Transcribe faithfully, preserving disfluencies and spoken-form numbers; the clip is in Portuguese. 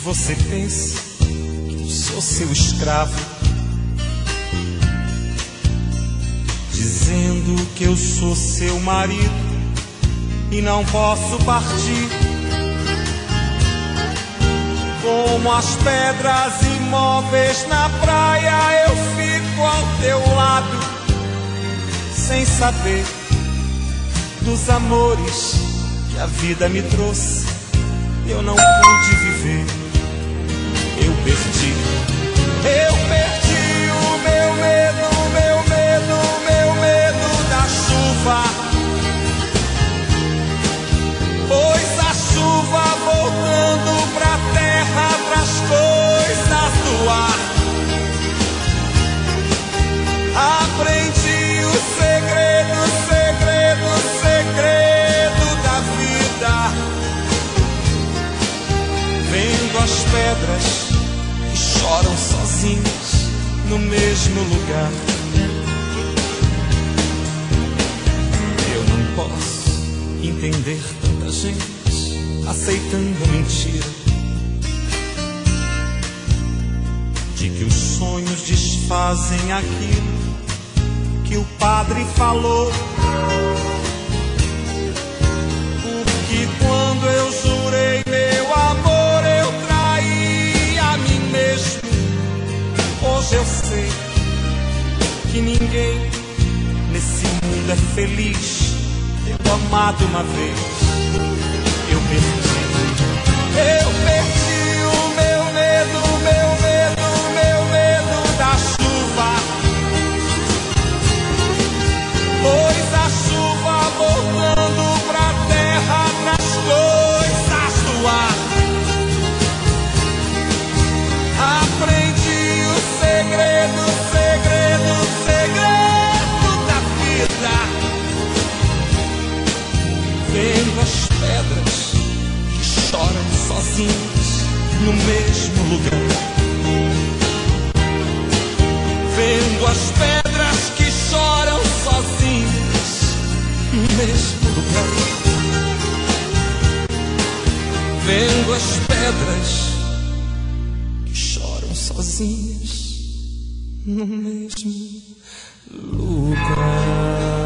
você pensa que eu sou seu escravo, dizendo que eu sou seu marido e não posso partir. Como as pedras imóveis na praia, eu fico ao teu lado, sem saber dos amores que a vida me trouxe. Eu não pude viver, eu perdi, eu perdi o meu medo, meu medo, meu medo da chuva. Pois a chuva voltando pra terra traz coisas do ar. Aprendi o segredo, segredo, segredo da vida, vendo as pedras que choram sozinhas no mesmo lugar. Eu não posso entender tanta gente aceitando mentira, de que os sonhos desfazem aquilo que o padre falou. Porque quando eu jurei meu amor, eu traí a mim mesmo. Hoje eu sei que ninguém nesse mundo é feliz tendo amado uma vez. Eu perdi, eu perdi o meu medo, meu medo, meu medo da chuva. Pois a chuva voltando pra terra traz coisas do ar. Aprendi o segredo, segredo, segredo da vida, vendo as pedras que choram sozinhas no mesmo lugar. Vendo as pedras que choram sozinhas no mesmo lugar. Vendo as pedras que choram sozinhas no mesmo lugar.